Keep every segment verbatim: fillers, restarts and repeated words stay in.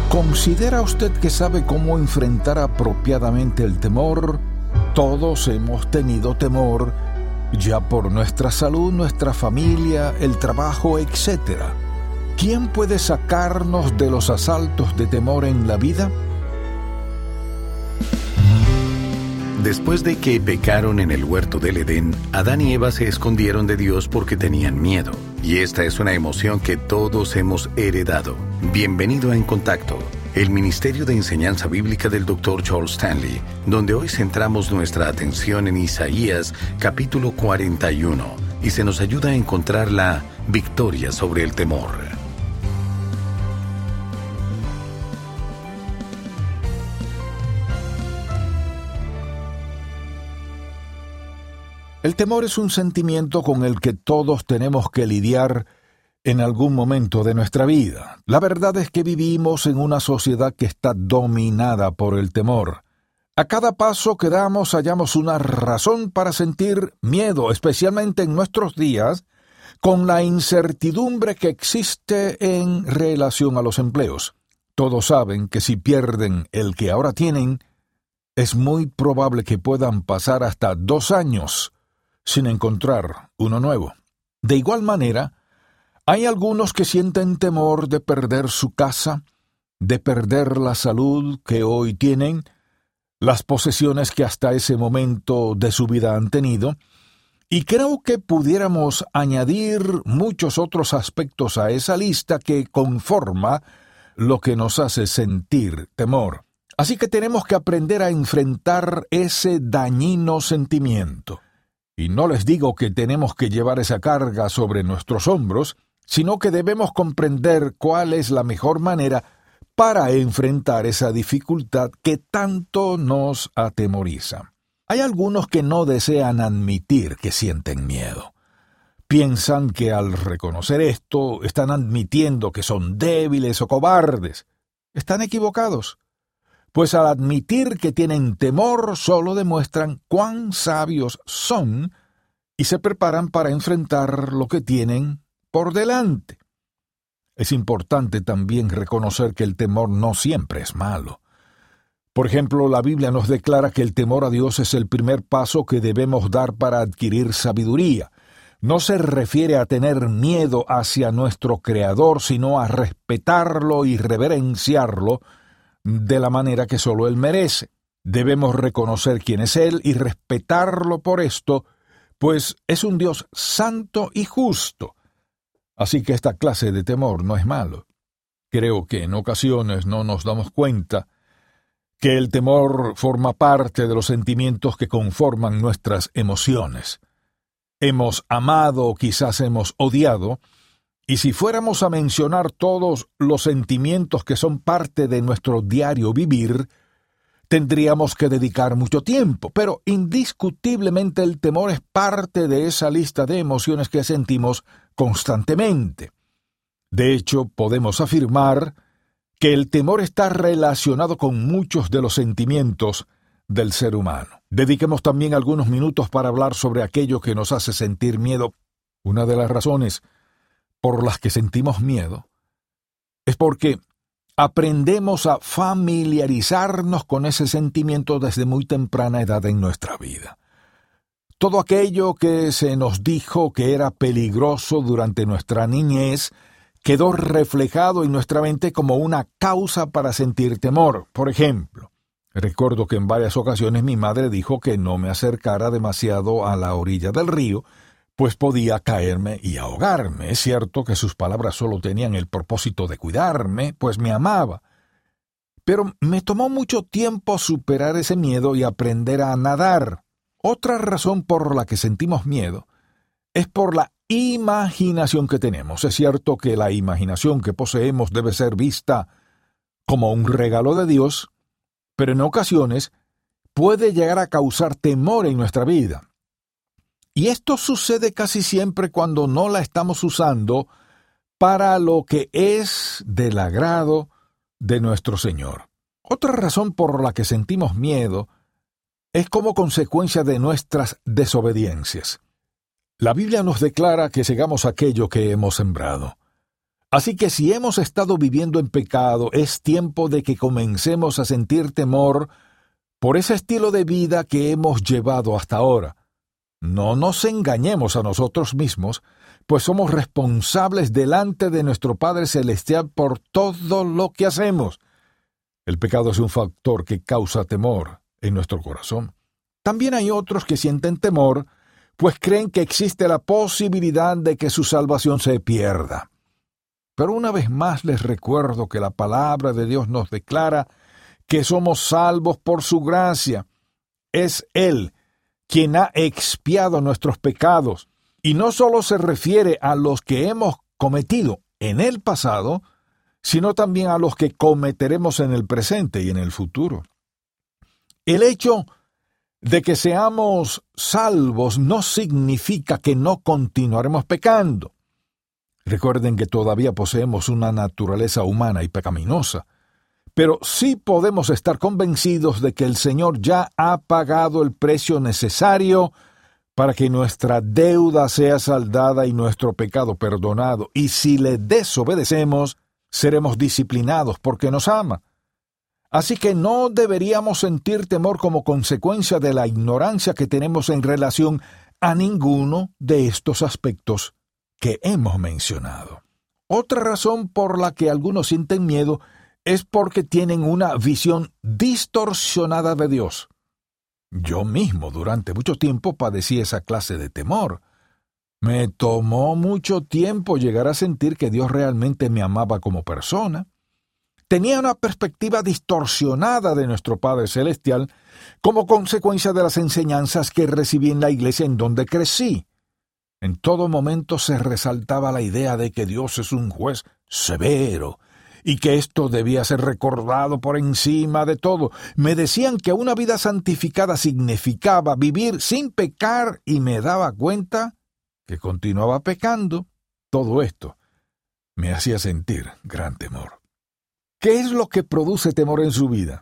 ¿Considera usted que sabe cómo enfrentar apropiadamente el temor? Todos hemos tenido temor, ya por nuestra salud, nuestra familia, el trabajo, etcétera. ¿Quién puede sacarnos de los asaltos de temor en la vida? Después de que pecaron en el huerto del Edén, Adán y Eva se escondieron de Dios porque tenían miedo. Y esta es una emoción que todos hemos heredado. Bienvenido a En Contacto, el Ministerio de Enseñanza Bíblica del doctor Charles Stanley, donde hoy centramos nuestra atención en Isaías capítulo cuarenta y uno, y se nos ayuda a encontrar la victoria sobre el temor. El temor es un sentimiento con el que todos tenemos que lidiar en algún momento de nuestra vida. La verdad es que vivimos en una sociedad que está dominada por el temor. A cada paso que damos hallamos una razón para sentir miedo, especialmente en nuestros días, con la incertidumbre que existe en relación a los empleos. Todos saben que si pierden el que ahora tienen, es muy probable que puedan pasar hasta dos años sin encontrar uno nuevo. De igual manera, hay algunos que sienten temor de perder su casa, de perder la salud que hoy tienen, las posesiones que hasta ese momento de su vida han tenido, y creo que pudiéramos añadir muchos otros aspectos a esa lista que conforma lo que nos hace sentir temor. Así que tenemos que aprender a enfrentar ese dañino sentimiento. Y no les digo que tenemos que llevar esa carga sobre nuestros hombros, sino que debemos comprender cuál es la mejor manera para enfrentar esa dificultad que tanto nos atemoriza. Hay algunos que no desean admitir que sienten miedo. Piensan que al reconocer esto están admitiendo que son débiles o cobardes. Están equivocados. Pues al admitir que tienen temor solo demuestran cuán sabios son y se preparan para enfrentar lo que tienen por delante. Es importante también reconocer que el temor no siempre es malo. Por ejemplo, la Biblia nos declara que el temor a Dios es el primer paso que debemos dar para adquirir sabiduría. No se refiere a tener miedo hacia nuestro Creador, sino a respetarlo y reverenciarlo de la manera que solo Él merece. Debemos reconocer quién es Él y respetarlo por esto, pues es un Dios santo y justo. Así que esta clase de temor no es malo. Creo que en ocasiones no nos damos cuenta que el temor forma parte de los sentimientos que conforman nuestras emociones. Hemos amado o quizás hemos odiado, y si fuéramos a mencionar todos los sentimientos que son parte de nuestro diario vivir, tendríamos que dedicar mucho tiempo, pero indiscutiblemente el temor es parte de esa lista de emociones que sentimos constantemente. De hecho, podemos afirmar que el temor está relacionado con muchos de los sentimientos del ser humano. Dediquemos también algunos minutos para hablar sobre aquello que nos hace sentir miedo. Una de las razones por las que sentimos miedo es porque aprendemos a familiarizarnos con ese sentimiento desde muy temprana edad en nuestra vida. Todo aquello que se nos dijo que era peligroso durante nuestra niñez quedó reflejado en nuestra mente como una causa para sentir temor. Por ejemplo, recuerdo que en varias ocasiones mi madre dijo que no me acercara demasiado a la orilla del río, pues podía caerme y ahogarme. Es cierto que sus palabras solo tenían el propósito de cuidarme, pues me amaba. Pero me tomó mucho tiempo superar ese miedo y aprender a nadar. Otra razón por la que sentimos miedo es por la imaginación que tenemos. Es cierto que la imaginación que poseemos debe ser vista como un regalo de Dios, pero en ocasiones puede llegar a causar temor en nuestra vida. Y esto sucede casi siempre cuando no la estamos usando para lo que es del agrado de nuestro Señor. Otra razón por la que sentimos miedo es como consecuencia de nuestras desobediencias. La Biblia nos declara que segamos aquello que hemos sembrado. Así que si hemos estado viviendo en pecado, es tiempo de que comencemos a sentir temor por ese estilo de vida que hemos llevado hasta ahora. No nos engañemos a nosotros mismos, pues somos responsables delante de nuestro Padre Celestial por todo lo que hacemos. El pecado es un factor que causa temor en nuestro corazón. También hay otros que sienten temor, pues creen que existe la posibilidad de que su salvación se pierda. Pero una vez más les recuerdo que la palabra de Dios nos declara que somos salvos por su gracia. Es Él quien ha expiado nuestros pecados, y no solo se refiere a los que hemos cometido en el pasado, sino también a los que cometeremos en el presente y en el futuro. El hecho de que seamos salvos no significa que no continuaremos pecando. Recuerden que todavía poseemos una naturaleza humana y pecaminosa, pero sí podemos estar convencidos de que el Señor ya ha pagado el precio necesario para que nuestra deuda sea saldada y nuestro pecado perdonado, y si le desobedecemos, seremos disciplinados porque nos ama. Así que no deberíamos sentir temor como consecuencia de la ignorancia que tenemos en relación a ninguno de estos aspectos que hemos mencionado. Otra razón por la que algunos sienten miedo es porque tienen una visión distorsionada de Dios. Yo mismo durante mucho tiempo padecí esa clase de temor. Me tomó mucho tiempo llegar a sentir que Dios realmente me amaba como persona. Tenía una perspectiva distorsionada de nuestro Padre Celestial como consecuencia de las enseñanzas que recibí en la iglesia en donde crecí. En todo momento se resaltaba la idea de que Dios es un juez severo y que esto debía ser recordado por encima de todo. Me decían que una vida santificada significaba vivir sin pecar y me daba cuenta que continuaba pecando. Todo esto me hacía sentir gran temor. ¿Qué es lo que produce temor en su vida?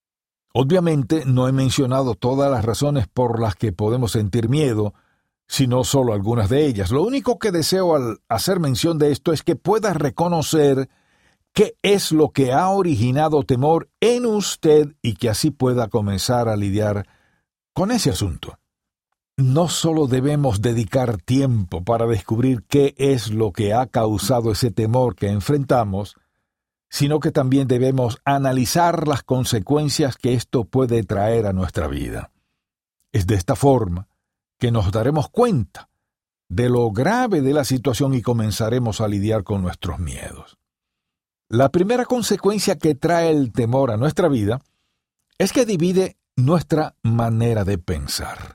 Obviamente no he mencionado todas las razones por las que podemos sentir miedo, sino solo algunas de ellas. Lo único que deseo al hacer mención de esto es que pueda reconocer qué es lo que ha originado temor en usted y que así pueda comenzar a lidiar con ese asunto. No solo debemos dedicar tiempo para descubrir qué es lo que ha causado ese temor que enfrentamos, sino que también debemos analizar las consecuencias que esto puede traer a nuestra vida. Es de esta forma que nos daremos cuenta de lo grave de la situación y comenzaremos a lidiar con nuestros miedos. La primera consecuencia que trae el temor a nuestra vida es que divide nuestra manera de pensar.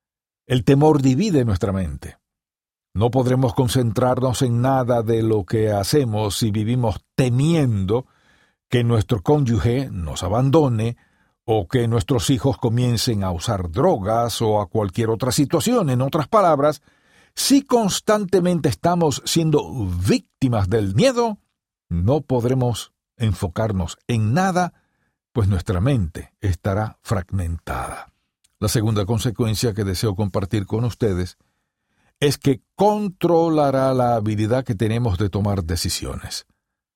El temor divide nuestra mente. No podremos concentrarnos en nada de lo que hacemos si vivimos temiendo que nuestro cónyuge nos abandone o que nuestros hijos comiencen a usar drogas o a cualquier otra situación. En otras palabras, si constantemente estamos siendo víctimas del miedo, no podremos enfocarnos en nada, pues nuestra mente estará fragmentada. La segunda consecuencia que deseo compartir con ustedes es que controlará la habilidad que tenemos de tomar decisiones.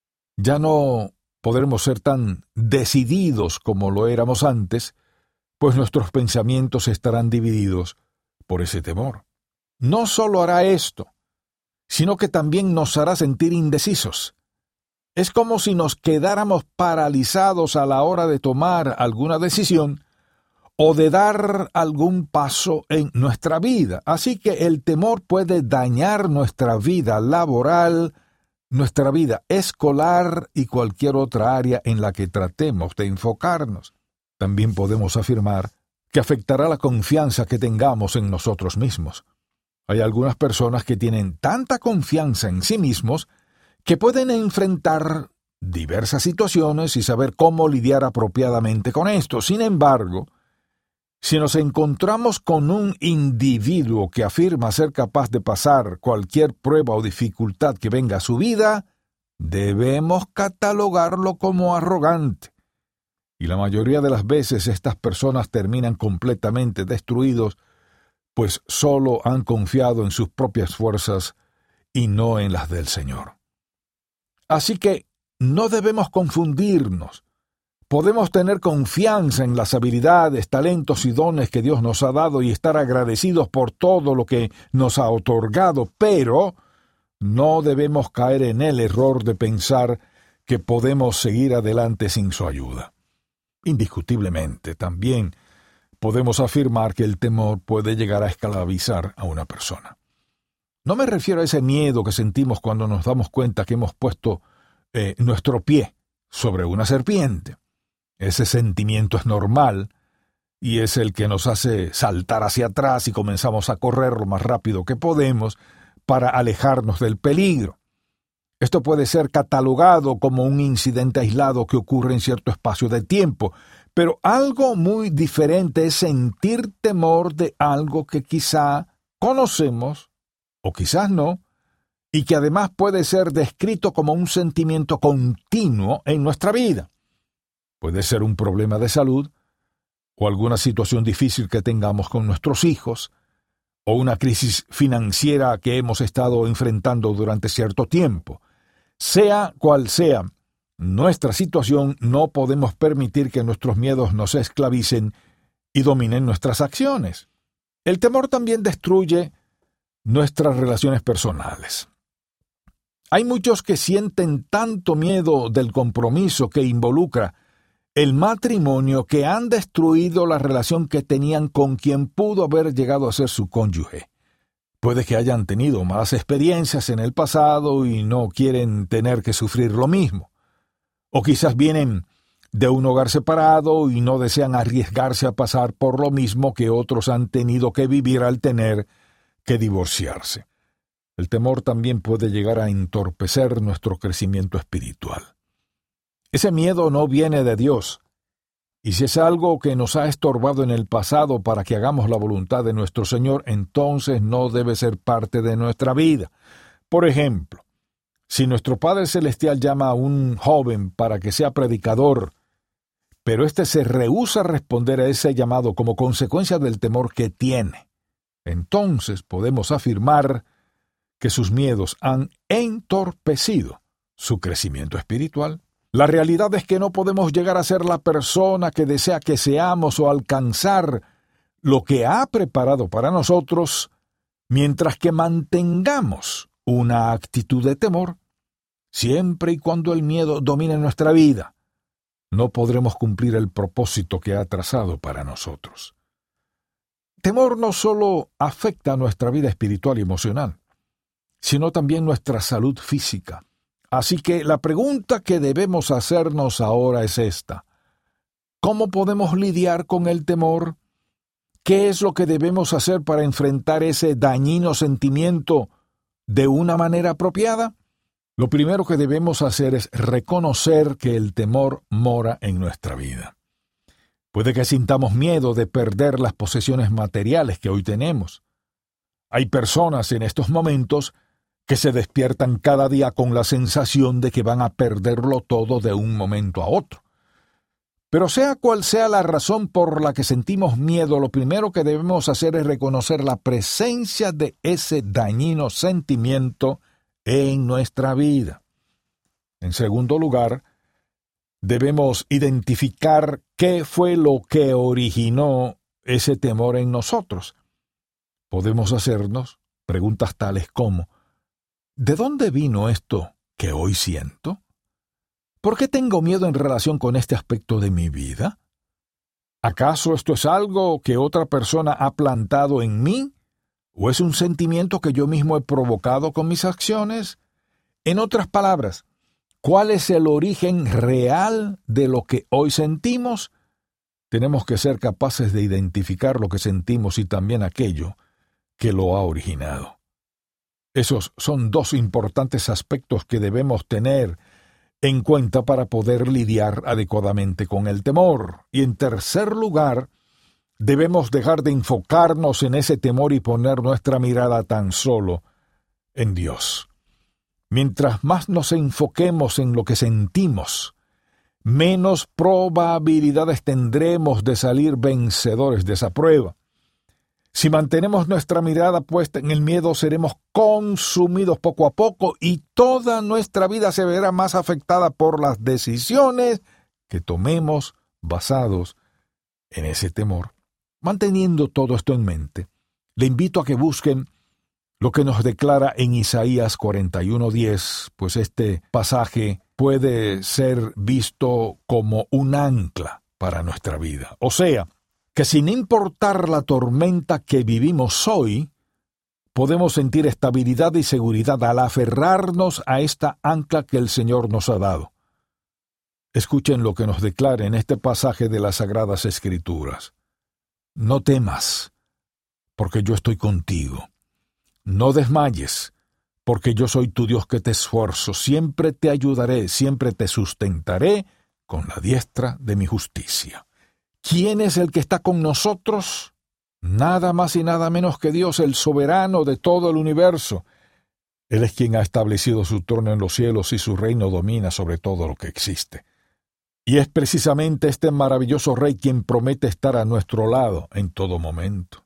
Ya no podremos ser tan decididos como lo éramos antes, pues nuestros pensamientos estarán divididos por ese temor. No solo hará esto, sino que también nos hará sentir indecisos. Es como si nos quedáramos paralizados a la hora de tomar alguna decisión o de dar algún paso en nuestra vida. Así que el temor puede dañar nuestra vida laboral, nuestra vida escolar y cualquier otra área en la que tratemos de enfocarnos. También podemos afirmar que afectará la confianza que tengamos en nosotros mismos. Hay algunas personas que tienen tanta confianza en sí mismos que pueden enfrentar diversas situaciones y saber cómo lidiar apropiadamente con esto. Sin embargo, si nos encontramos con un individuo que afirma ser capaz de pasar cualquier prueba o dificultad que venga a su vida, debemos catalogarlo como arrogante. Y la mayoría de las veces estas personas terminan completamente destruidos, pues solo han confiado en sus propias fuerzas y no en las del Señor. Así que no debemos confundirnos. Podemos tener confianza en las habilidades, talentos y dones que Dios nos ha dado y estar agradecidos por todo lo que nos ha otorgado, pero no debemos caer en el error de pensar que podemos seguir adelante sin su ayuda. Indiscutiblemente, también podemos afirmar que el temor puede llegar a esclavizar a una persona. No me refiero a ese miedo que sentimos cuando nos damos cuenta que hemos puesto eh, nuestro pie sobre una serpiente. Ese sentimiento es normal y es el que nos hace saltar hacia atrás y comenzamos a correr lo más rápido que podemos para alejarnos del peligro. Esto puede ser catalogado como un incidente aislado que ocurre en cierto espacio de tiempo, pero algo muy diferente es sentir temor de algo que quizá conocemos o quizás no, y que además puede ser descrito como un sentimiento continuo en nuestra vida. Puede ser un problema de salud, o alguna situación difícil que tengamos con nuestros hijos, o una crisis financiera que hemos estado enfrentando durante cierto tiempo. Sea cual sea nuestra situación, no podemos permitir que nuestros miedos nos esclavicen y dominen nuestras acciones. El temor también destruye nuestras relaciones personales. Hay muchos que sienten tanto miedo del compromiso que involucra el matrimonio que han destruido la relación que tenían con quien pudo haber llegado a ser su cónyuge. Puede que hayan tenido malas experiencias en el pasado y no quieren tener que sufrir lo mismo. O quizás vienen de un hogar separado y no desean arriesgarse a pasar por lo mismo que otros han tenido que vivir al tener que divorciarse. El temor también puede llegar a entorpecer nuestro crecimiento espiritual. Ese miedo no viene de Dios, y si es algo que nos ha estorbado en el pasado para que hagamos la voluntad de nuestro Señor, entonces no debe ser parte de nuestra vida. Por ejemplo, si nuestro Padre Celestial llama a un joven para que sea predicador, pero éste se rehúsa a responder a ese llamado como consecuencia del temor que tiene, entonces podemos afirmar que sus miedos han entorpecido su crecimiento espiritual. La realidad es que no podemos llegar a ser la persona que desea que seamos o alcanzar lo que ha preparado para nosotros mientras que mantengamos una actitud de temor. Siempre y cuando el miedo domine nuestra vida, no podremos cumplir el propósito que ha trazado para nosotros. Temor no solo afecta nuestra vida espiritual y emocional, sino también nuestra salud física. Así que la pregunta que debemos hacernos ahora es esta: ¿cómo podemos lidiar con el temor? ¿Qué es lo que debemos hacer para enfrentar ese dañino sentimiento de una manera apropiada? Lo primero que debemos hacer es reconocer que el temor mora en nuestra vida. Puede que sintamos miedo de perder las posesiones materiales que hoy tenemos. Hay personas en estos momentos que se despiertan cada día con la sensación de que van a perderlo todo de un momento a otro. Pero sea cual sea la razón por la que sentimos miedo, lo primero que debemos hacer es reconocer la presencia de ese dañino sentimiento en nuestra vida. En segundo lugar, debemos identificar qué fue lo que originó ese temor en nosotros. Podemos hacernos preguntas tales como: ¿de dónde vino esto que hoy siento? ¿Por qué tengo miedo en relación con este aspecto de mi vida? ¿Acaso esto es algo que otra persona ha plantado en mí? ¿O es un sentimiento que yo mismo he provocado con mis acciones? En otras palabras, ¿cuál es el origen real de lo que hoy sentimos? Tenemos que ser capaces de identificar lo que sentimos y también aquello que lo ha originado. Esos son dos importantes aspectos que debemos tener en cuenta para poder lidiar adecuadamente con el temor. Y en tercer lugar, debemos dejar de enfocarnos en ese temor y poner nuestra mirada tan solo en Dios. Mientras más nos enfoquemos en lo que sentimos, menos probabilidades tendremos de salir vencedores de esa prueba. Si mantenemos nuestra mirada puesta en el miedo, seremos consumidos poco a poco y toda nuestra vida se verá más afectada por las decisiones que tomemos basados en ese temor. Manteniendo todo esto en mente, le invito a que busquen lo que nos declara en Isaías cuarenta y uno diez, pues este pasaje puede ser visto como un ancla para nuestra vida. O sea, que sin importar la tormenta que vivimos hoy, podemos sentir estabilidad y seguridad al aferrarnos a esta ancla que el Señor nos ha dado. Escuchen lo que nos declara en este pasaje de las Sagradas Escrituras. No temas, porque yo estoy contigo. No desmayes, porque yo soy tu Dios que te esfuerzo. Siempre te ayudaré, siempre te sustentaré con la diestra de mi justicia. ¿Quién es el que está con nosotros? Nada más y nada menos que Dios, el soberano de todo el universo. Él es quien ha establecido su trono en los cielos y su reino domina sobre todo lo que existe. Y es precisamente este maravilloso Rey quien promete estar a nuestro lado en todo momento.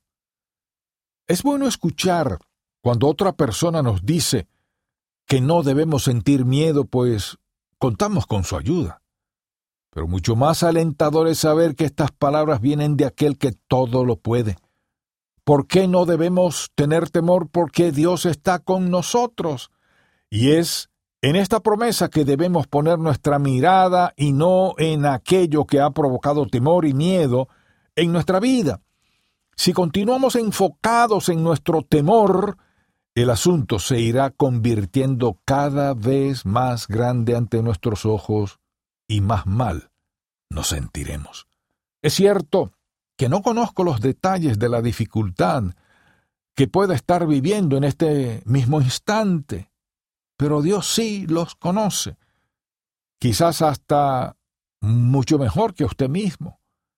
Es bueno escuchar cuando otra persona nos dice que no debemos sentir miedo, pues contamos con su ayuda. Pero mucho más alentador es saber que estas palabras vienen de aquel que todo lo puede. ¿Por qué no debemos tener temor? Porque Dios está con nosotros. Y es en esta promesa que debemos poner nuestra mirada y no en aquello que ha provocado temor y miedo en nuestra vida. Si continuamos enfocados en nuestro temor, el asunto se irá convirtiendo cada vez más grande ante nuestros ojos y más mal nos sentiremos. Es cierto que no conozco los detalles de la dificultad que pueda estar viviendo en este mismo instante, pero Dios sí los conoce, quizás hasta mucho mejor que usted mismo.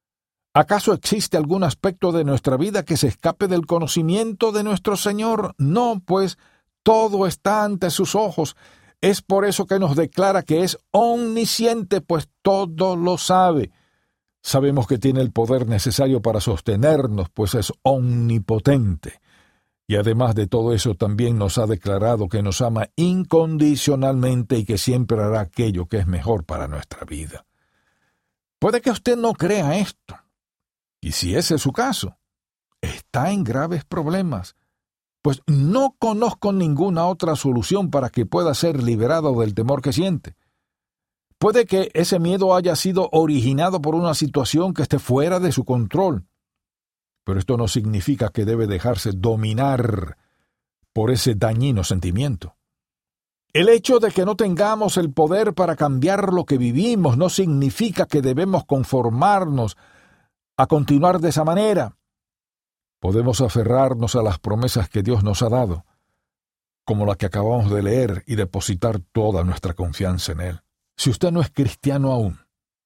¿Acaso existe algún aspecto de nuestra vida que se escape del conocimiento de nuestro Señor? No, pues todo está ante sus ojos. Es por eso que nos declara que es omnisciente, pues todo lo sabe. Sabemos que tiene el poder necesario para sostenernos, pues es omnipotente. Y además de todo eso, también nos ha declarado que nos ama incondicionalmente y que siempre hará aquello que es mejor para nuestra vida. Puede que usted no crea esto. Y si ese es su caso, está en graves problemas, pues no conozco ninguna otra solución para que pueda ser liberado del temor que siente. Puede que ese miedo haya sido originado por una situación que esté fuera de su control, pero esto no significa que debe dejarse dominar por ese dañino sentimiento. El hecho de que no tengamos el poder para cambiar lo que vivimos no significa que debemos conformarnos a continuar de esa manera. Podemos aferrarnos a las promesas que Dios nos ha dado, como la que acabamos de leer, y depositar toda nuestra confianza en Él. Si usted no es cristiano aún,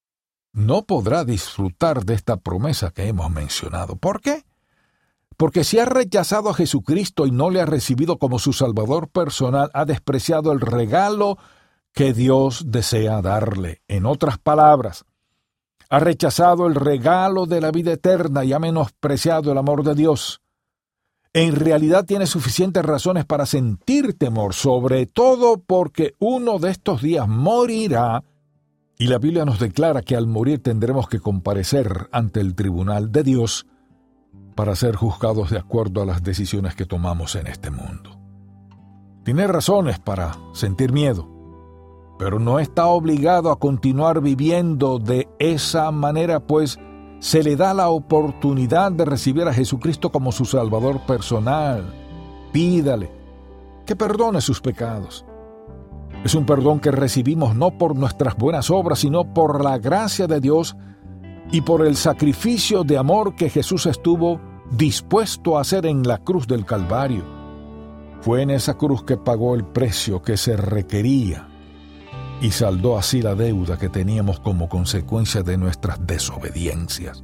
no podrá disfrutar de esta promesa que hemos mencionado. ¿Por qué? Porque si ha rechazado a Jesucristo y no le ha recibido como su Salvador personal, ha despreciado el regalo que Dios desea darle. En otras palabras, ha rechazado el regalo de la vida eterna y ha menospreciado el amor de Dios. En realidad tiene suficientes razones para sentir temor, sobre todo porque uno de estos días morirá, y la Biblia nos declara que al morir tendremos que comparecer ante el tribunal de Dios para ser juzgados de acuerdo a las decisiones que tomamos en este mundo. Tiene razones para sentir miedo, pero no está obligado a continuar viviendo de esa manera, pues se le da la oportunidad de recibir a Jesucristo como su Salvador personal. Pídale que perdone sus pecados. Es un perdón que recibimos no por nuestras buenas obras, sino por la gracia de Dios y por el sacrificio de amor que Jesús estuvo dispuesto a hacer en la cruz del Calvario. Fue en esa cruz que pagó el precio que se requería y saldó así la deuda que teníamos como consecuencia de nuestras desobediencias.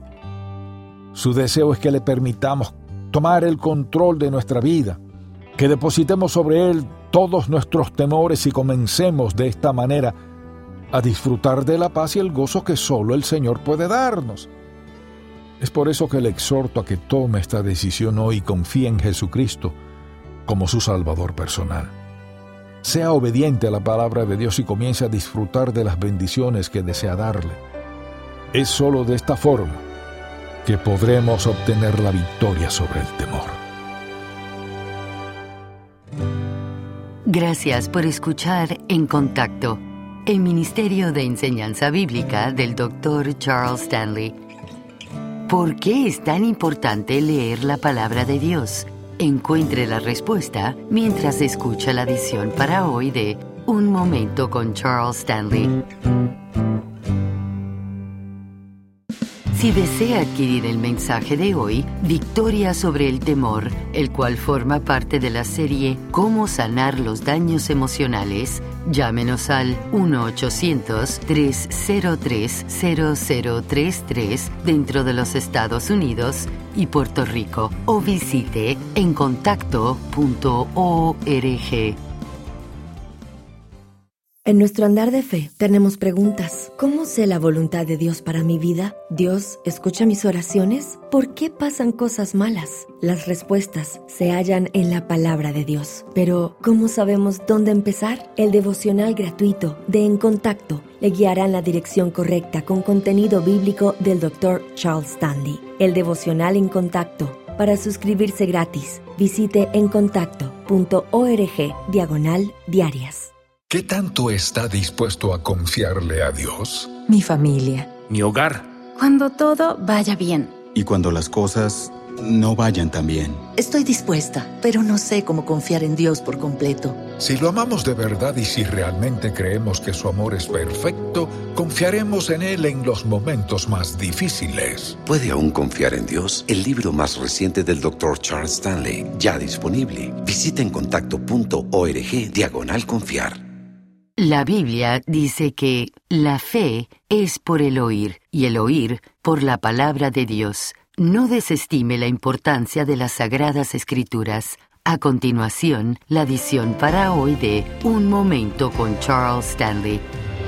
Su deseo es que le permitamos tomar el control de nuestra vida, que depositemos sobre Él todos nuestros temores y comencemos de esta manera a disfrutar de la paz y el gozo que solo el Señor puede darnos. Es por eso que le exhorto a que tome esta decisión hoy y confíe en Jesucristo como su Salvador personal. Sea obediente a la palabra de Dios y comience a disfrutar de las bendiciones que desea darle. Es solo de esta forma que podremos obtener la victoria sobre el temor. Gracias por escuchar En Contacto, el Ministerio de Enseñanza Bíblica del doctor Charles Stanley. ¿Por qué es tan importante leer la palabra de Dios? Encuentre la respuesta mientras escucha la edición para hoy de Un Momento con Charles Stanley. Si desea adquirir el mensaje de hoy, Victoria sobre el temor, el cual forma parte de la serie Cómo sanar los daños emocionales, llámenos al uno ochocientos, tres cero tres, cero cero tres tres dentro de los Estados Unidos y Puerto Rico o visite en contacto punto org. En nuestro andar de fe tenemos preguntas. ¿Cómo sé la voluntad de Dios para mi vida? ¿Dios escucha mis oraciones? ¿Por qué pasan cosas malas? Las respuestas se hallan en la palabra de Dios. Pero, ¿cómo sabemos dónde empezar? El devocional gratuito de En Contacto le guiará en la dirección correcta con contenido bíblico del doctor Charles Stanley. El devocional En Contacto. Para suscribirse gratis, visite en contacto punto org diagonal diarias. ¿Qué tanto está dispuesto a confiarle a Dios? Mi familia. Mi hogar. Cuando todo vaya bien. Y cuando las cosas no vayan tan bien. Estoy dispuesta, pero no sé cómo confiar en Dios por completo. Si lo amamos de verdad y si realmente creemos que su amor es perfecto, confiaremos en Él en los momentos más difíciles. ¿Puede aún confiar en Dios? El libro más reciente del doctor Charles Stanley, ya disponible. Visita en contacto punto org diagonal confiar. La Biblia dice que la fe es por el oír y el oír por la palabra de Dios. No desestime la importancia de las Sagradas Escrituras. A continuación, la edición para hoy de Un Momento con Charles Stanley.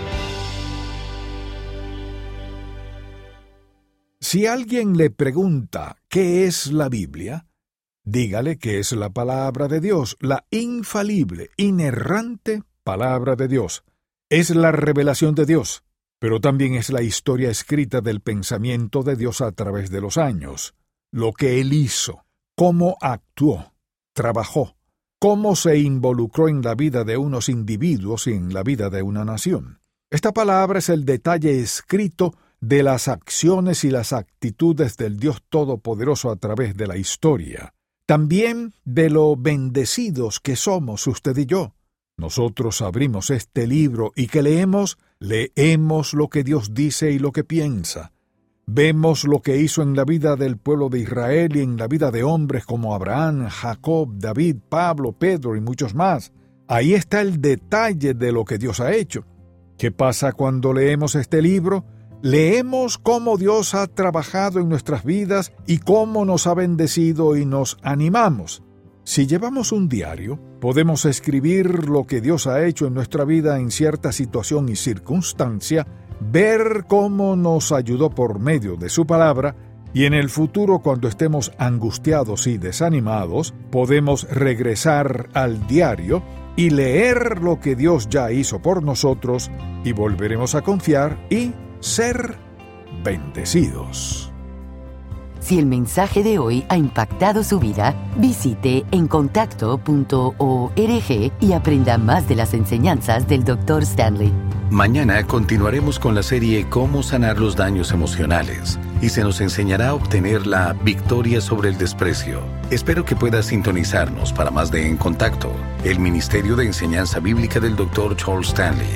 Si alguien le pregunta ¿qué es la Biblia?, dígale que es la palabra de Dios, la infalible, inerrante palabra de Dios. Es la revelación de Dios, pero también es la historia escrita del pensamiento de Dios a través de los años. Lo que Él hizo, cómo actuó, trabajó, cómo se involucró en la vida de unos individuos y en la vida de una nación. Esta palabra es el detalle escrito de las acciones y las actitudes del Dios Todopoderoso a través de la historia. También de lo bendecidos que somos usted y yo. Nosotros abrimos este libro y que leemos, leemos lo que Dios dice y lo que piensa. Vemos lo que hizo en la vida del pueblo de Israel y en la vida de hombres como Abraham, Jacob, David, Pablo, Pedro y muchos más. Ahí está el detalle de lo que Dios ha hecho. ¿Qué pasa cuando leemos este libro? Leemos cómo Dios ha trabajado en nuestras vidas y cómo nos ha bendecido y nos animamos. Si llevamos un diario, podemos escribir lo que Dios ha hecho en nuestra vida en cierta situación y circunstancia, ver cómo nos ayudó por medio de su palabra, y en el futuro, cuando estemos angustiados y desanimados, podemos regresar al diario y leer lo que Dios ya hizo por nosotros, y volveremos a confiar y ser bendecidos. Si el mensaje de hoy ha impactado su vida, visite en contacto punto org y aprenda más de las enseñanzas del doctor Stanley. Mañana continuaremos con la serie Cómo sanar los daños emocionales y se nos enseñará a obtener la victoria sobre el desprecio. Espero que pueda sintonizarnos para más de En Contacto, el Ministerio de Enseñanza Bíblica del doctor Charles Stanley.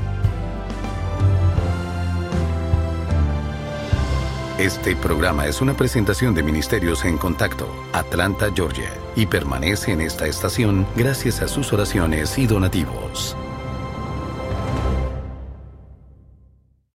Este programa es una presentación de Ministerios En Contacto, Atlanta, Georgia, y permanece en esta estación gracias a sus oraciones y donativos.